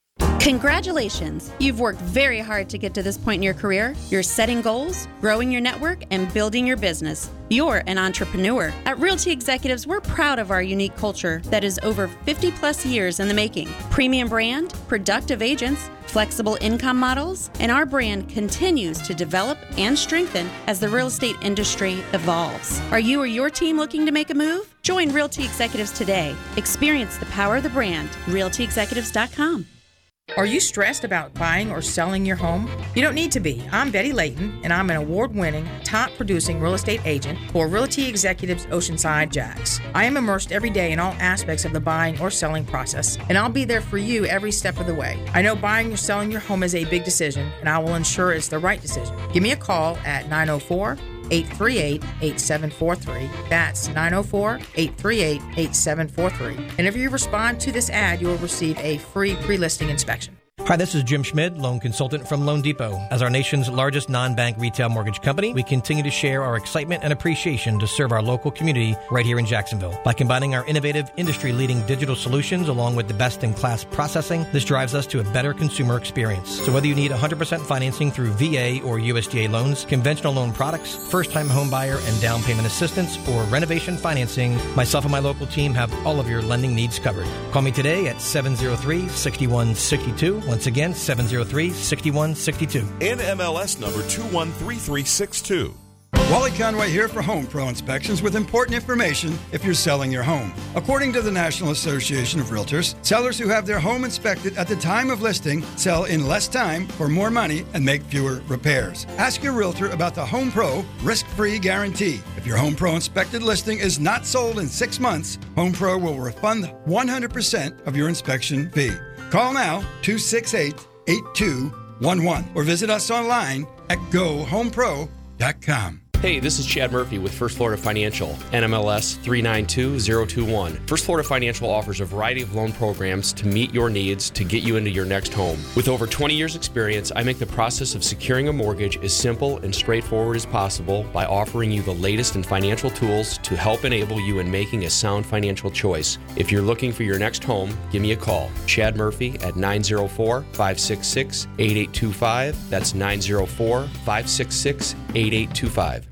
Congratulations! You've worked very hard to get to this point in your career. You're setting goals, growing your network, and building your business. You're an entrepreneur. At Realty Executives, we're proud of our unique culture that is over fifty plus years in the making. Premium brand, productive agents, flexible income models, and our brand continues to develop and strengthen as the real estate industry evolves. Are you or your team looking to make a move? Join Realty Executives today. Experience the power of the brand. realty executives dot com. Are you stressed about buying or selling your home? You don't need to be. I'm Betty Layton, and I'm an award-winning, top-producing real estate agent for Realty Executives Oceanside Jax. I am immersed every day in all aspects of the buying or selling process, and I'll be there for you every step of the way. I know buying or selling your home is a big decision, and I will ensure it's the right decision. Give me a call at nine oh four, eight three eight, eight seven four three. That's nine oh four, eight three eight, eight seven four three. And if you respond to this ad, you will receive a free pre-listing inspection. Hi, this is Jim Schmid, loan consultant from Loan Depot. As our nation's largest non-bank retail mortgage company, we continue to share our excitement and appreciation to serve our local community right here in Jacksonville. By combining our innovative, industry-leading digital solutions along with the best-in-class processing, this drives us to a better consumer experience. So whether you need one hundred percent financing through V A or U S D A loans, conventional loan products, first-time home buyer and down payment assistance, or renovation financing, myself and my local team have all of your lending needs covered. Call me today at seven oh three, six one six two. Once again, seven oh three, six one six two. N M L S number two one three three six two. Wally Conway here for Home Pro Inspections with important information if you're selling your home. According to the National Association of Realtors, sellers who have their home inspected at the time of listing sell in less time for more money and make fewer repairs. Ask your realtor about the Home Pro risk-free guarantee. If your Home Pro inspected listing is not sold in six months, Home Pro will refund one hundred percent of your inspection fee. Call now, two six eight, eight two one one, or visit us online at go home pro dot com. Hey, this is Chad Murphy with First Florida Financial, N M L S three nine two zero two one. First Florida Financial offers a variety of loan programs to meet your needs to get you into your next home. With over twenty years experience, I make the process of securing a mortgage as simple and straightforward as possible by offering you the latest in financial tools to help enable you in making a sound financial choice. If you're looking for your next home, give me a call. Chad Murphy at nine oh four, five six six, eight eight two five. That's nine oh four, five six six, eight eight two five.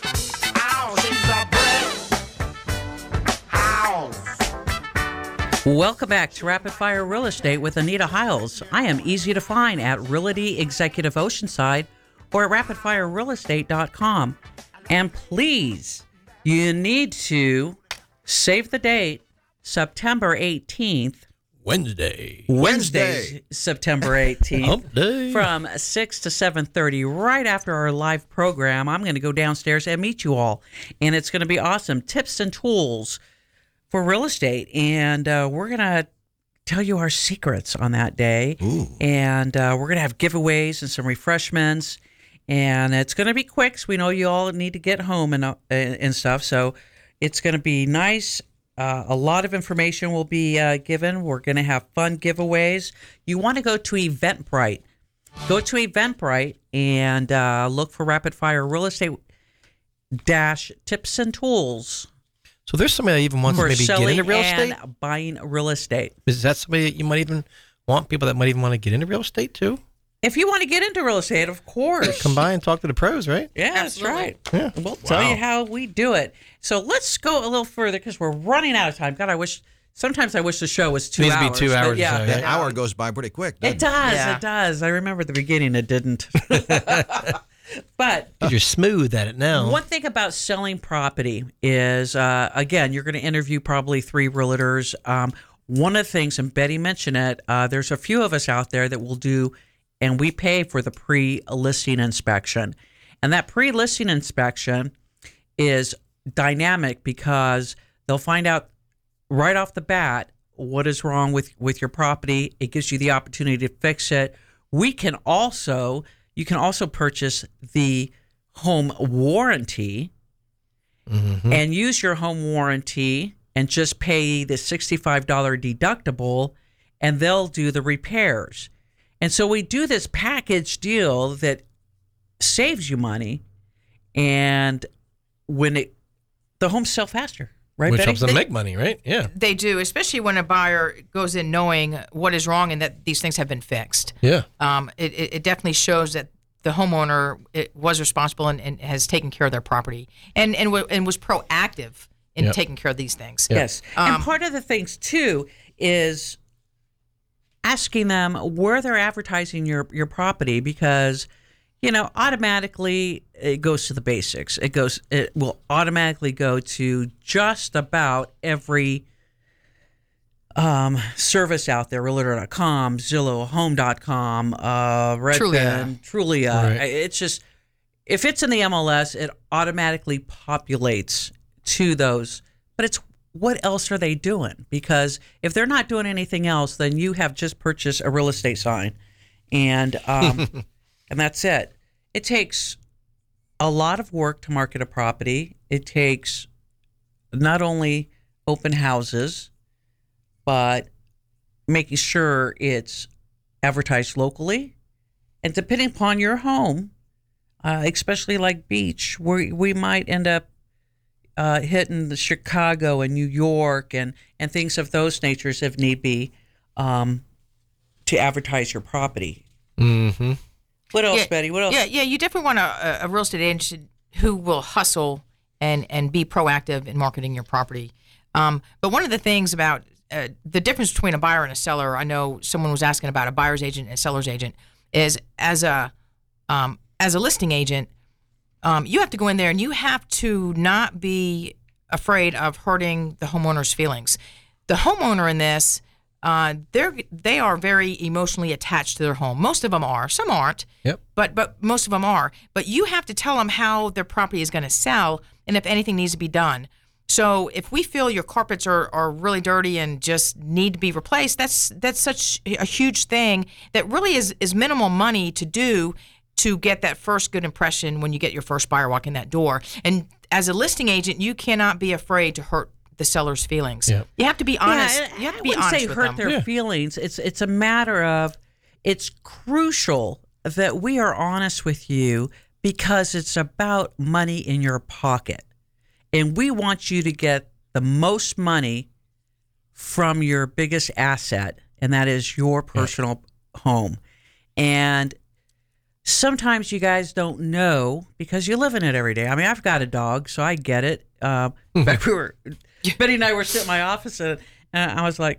Welcome back to Rapid Fire Real Estate with Anita Hiles. I am easy to find at Realty Executive Oceanside or at rapid fire real estate dot com. And please, you need to save the date, September eighteenth. Wednesday. Wednesday, September eighteenth. Hump day. From six to seven thirty, right after our live program. I'm going to go downstairs and meet you all. And it's going to be awesome. Tips and tools for real estate, and uh, we're going to tell you our secrets on that day. Ooh. And uh, we're going to have giveaways and some refreshments, and it's going to be quick, so we know you all need to get home and, uh, and stuff, so it's going to be nice. Uh, a lot of information will be uh, given. We're going to have fun giveaways. You want to go to Eventbrite. Go to Eventbrite and uh, look for Rapid Fire Real Estate dash tips and tools. So there's somebody that even wants to maybe get into real estate? And buying real estate. Is that somebody that you might even want, people that might even want to get into real estate too? If you want to get into real estate, of course. Come by and talk to the pros, right? Yeah, Absolutely. that's right. Yeah. We'll tell Wow. you how we do it. So let's go a little further because we're running out of time. God, I wish, sometimes I wish the show was two Needs hours. to be two but hours. Yeah, so, That yeah. hour goes by pretty quick, doesn't it does. Yeah. It does. I remember at the beginning it didn't. But You're smooth at it now. one thing about selling property is, uh, again, you're going to interview probably three realtors. Um, one of the things, and Betty mentioned it, uh, there's a few of us out there that will do, and we pay for the pre-listing inspection. And that pre-listing inspection is dynamic because they'll find out right off the bat what is wrong with, with your property. It gives you the opportunity to fix it. We can also... You can also purchase the home warranty Mm-hmm. and use your home warranty and just pay the sixty-five dollars deductible, and they'll do the repairs. And so we do this package deal that saves you money, and when it the homes sell faster. Right, Which Betty? helps them They- make money, right? Yeah. They do, especially when a buyer goes in knowing what is wrong and that these things have been fixed. Yeah. Um, it, it it definitely shows that the homeowner it was responsible and, and has taken care of their property and and, w- and was proactive in Yep. taking care of these things. Yes. Um, and part of the things, too, is asking them where they're advertising your, your property because, you know, automatically it goes to the basics. It goes. It will automatically go to just about every um, service out there, realtor dot com, Zillow, home dot com, uh, Redfin, Trulia. Right. It's just, if it's in the M L S, it automatically populates to those. But it's, what else are they doing? Because if they're not doing anything else, then you have just purchased a real estate sign. And um, and that's it. It takes a lot of work to market a property. It takes not only open houses, but making sure it's advertised locally. And depending upon your home, uh, especially like beach, we we might end up uh, hitting the Chicago and New York and, and things of those natures if need be, um, to advertise your property. Mm-hmm. What else, yeah, Betty? What else? Yeah, yeah. You definitely want a, a real estate agent who will hustle and, and be proactive in marketing your property. Um, but one of the things about uh, the difference between a buyer and a seller, I know someone was asking about a buyer's agent and a seller's agent, is as a um, as a listing agent, um, you have to go in there and you have to not be afraid of hurting the homeowner's feelings. The homeowner in this, uh, they're they are very emotionally attached to their home. Most of them are. Some aren't. Yep. But but most of them are. But you have to tell them how their property is going to sell and if anything needs to be done. So if we feel your carpets are, are really dirty and just need to be replaced, that's that's such a huge thing that really is, is minimal money to do to get that first good impression when you get your first buyer walking that door. And as a listing agent, you cannot be afraid to hurt the seller's feelings. Yeah. You have to be honest. Yeah, you have to I be wouldn't honest say with hurt them. their Yeah. feelings. It's it's a matter of, it's crucial that we are honest with you because it's about money in your pocket. And we want you to get the most money from your biggest asset, and that is your personal home. And sometimes you guys don't know because you live in it every day. I mean, I've got a dog, so I get it. Uh, in fact, we were, Betty and I were sitting in my office, and, and I was like,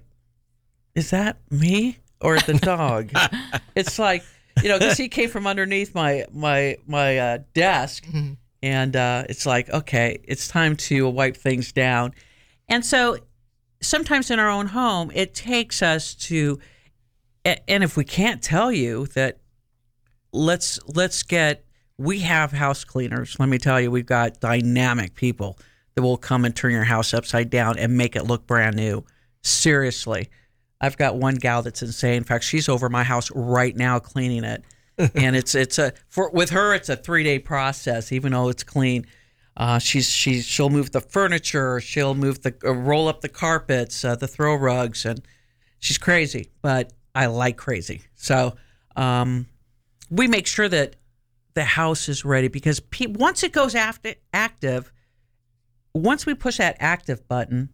is that me or the dog? It's like, you know, because he came from underneath my, my, my uh, desk. Mm-hmm. And uh, it's like, okay, it's time to wipe things down. And so sometimes in our own home, it takes us to, and if we can't tell you that, let's let's get, we have house cleaners. Let me tell you, we've got dynamic people that will come and turn your house upside down and make it look brand new. Seriously. I've got one gal that's insane. In fact, she's over my house right now cleaning it. And it's it's a for with her it's a three day process, even though it's clean. Uh, she's she's she'll move the furniture, she'll move the uh, roll up the carpets, uh, the throw rugs, and she's crazy. But I like crazy, so um, we make sure that the house is ready because pe- once it goes after active, once we push that active button,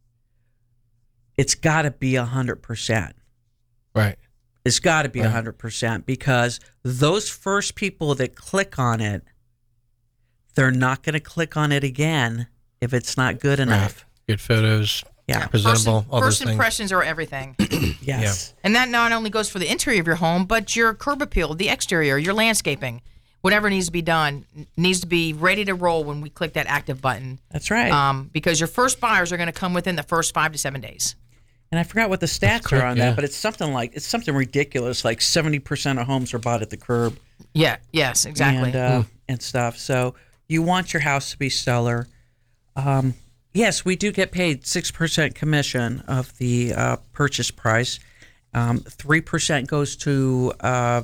it's got to be a hundred percent. Right. It's got to be Right. one hundred percent because those first people that click on it, they're not going to click on it again if it's not good enough. Right. Good photos, Yeah. presentable, First, all first those things. impressions are everything. Yes. And that not only goes for the interior of your home, but your curb appeal, the exterior, your landscaping. Whatever needs to be done needs to be ready to roll when we click that active button. That's right. Um, because your first buyers are going to come within the first five to seven days. And I forgot what the stats quick, are on yeah. that, but it's something like, it's something ridiculous. Like seventy percent of homes are bought at the curb. Yeah. Yes. Exactly. And, uh, and stuff. So you want your house to be stellar. Um, yes, we do get paid six percent commission of the uh, purchase price. Um, three percent goes to uh,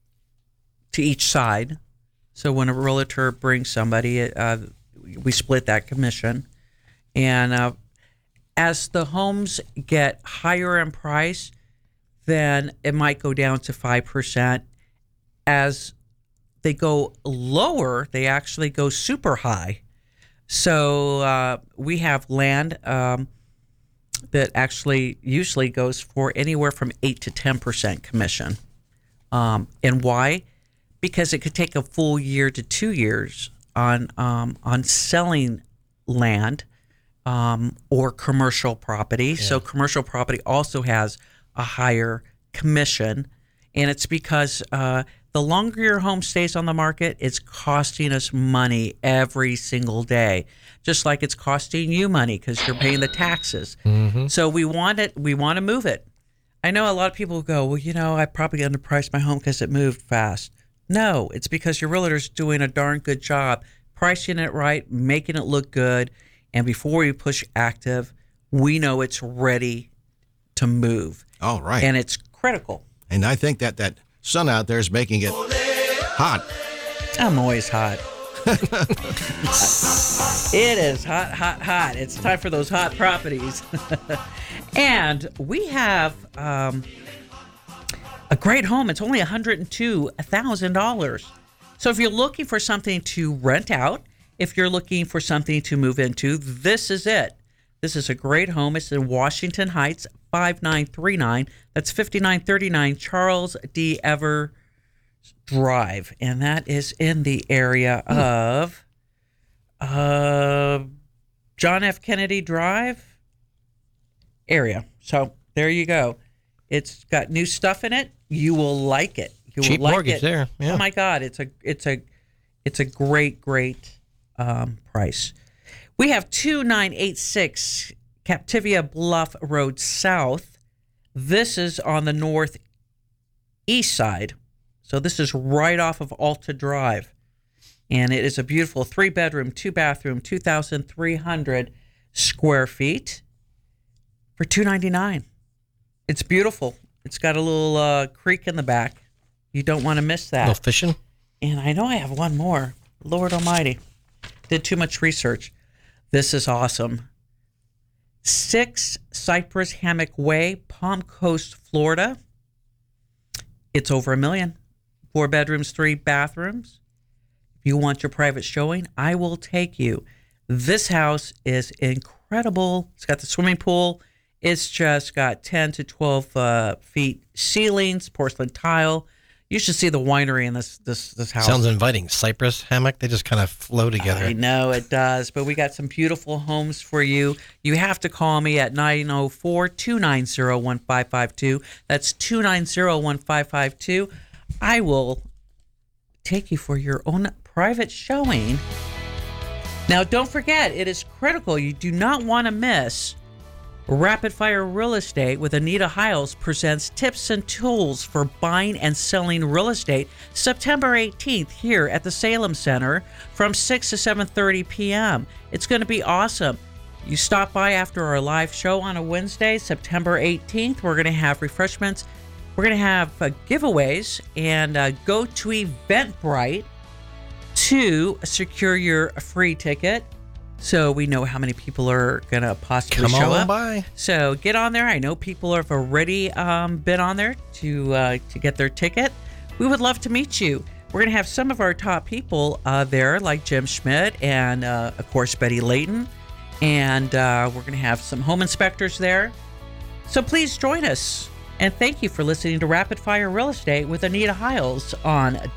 to each side. So when a realtor brings somebody, uh, we split that commission. And uh, as the homes get higher in price, then it might go down to five percent. As they go lower, they actually go super high. So uh, we have land um, that actually usually goes for anywhere from eight to ten percent commission. Um, and why? Because it could take a full year to two years on um, on selling land um, or commercial property. Yeah. So commercial property also has a higher commission, and it's because uh, the longer your home stays on the market, it's costing us money every single day, just like it's costing you money because you're paying the taxes. Mm-hmm. So we want it. We want to move it. I know a lot of people go, well, you know, I probably underpriced my home because it moved fast. No, it's because your realtor's doing a darn good job pricing it right, making it look good, and before we push active, we know it's ready to move. All right. And it's critical. And I think that that sun out there is making it hot. I'm always hot. It is hot, hot, hot. It's time for those hot properties. And we have um, a great home. It's only one hundred two thousand dollars. So if you're looking for something to rent out, if you're looking for something to move into, this is it. This is a great home. It's in Washington Heights, five nine three nine. That's fifty-nine thirty-nine Charles D. Evers Drive. And that is in the area hmm. of uh, John F. Kennedy Drive area. So there you go. It's got new stuff in it. You will like it. You Cheap will like mortgage it. there. Yeah. Oh my God! It's a it's a it's a great great um, price. We have two nine eight six Captivia Bluff Road South. This is on the northeast side, so this is right off of Alta Drive, and it is a beautiful three bedroom, two bathroom, two thousand three hundred square feet for two ninety nine. It's beautiful. It's got a little uh, creek in the back. You don't want to miss that. No fishing? And I know I have one more. Lord Almighty. Did too much research. This is awesome. Six Cypress Hammock Way, Palm Coast, Florida. It's over a million. Four bedrooms, three bathrooms. If you want your private showing, I will take you. This house is incredible. It's got the swimming pool. It's just got ten to twelve uh, feet ceilings, porcelain tile. You should see the winery in this this this house. Sounds inviting. Cypress hammock, they just kind of flow together. I know it does, but we got some beautiful homes for you. You have to call me at nine oh four, two nine zero, one five five two. That's two nine zero, one five five two. I will take you for your own private showing. Now, don't forget, it is critical. You do not want to miss Rapid Fire Real Estate with Anita Hiles presents tips and tools for buying and selling real estate September eighteenth here at the Salem Center from six to seven thirty p.m. It's going to be awesome. You stop by after our live show on a Wednesday, September eighteenth. We're going to have refreshments. We're going to have uh, giveaways, and uh, go to Eventbrite to secure your free ticket. So we know how many people are going to possibly Come show on up. by. So get on there. I know people have already um, been on there to uh, to get their ticket. We would love to meet you. We're going to have some of our top people uh, there, like Jim Schmidt and, uh, of course, Betty Layton. And uh, we're going to have some home inspectors there. So please join us. And thank you for listening to Rapid Fire Real Estate with Anita Hiles on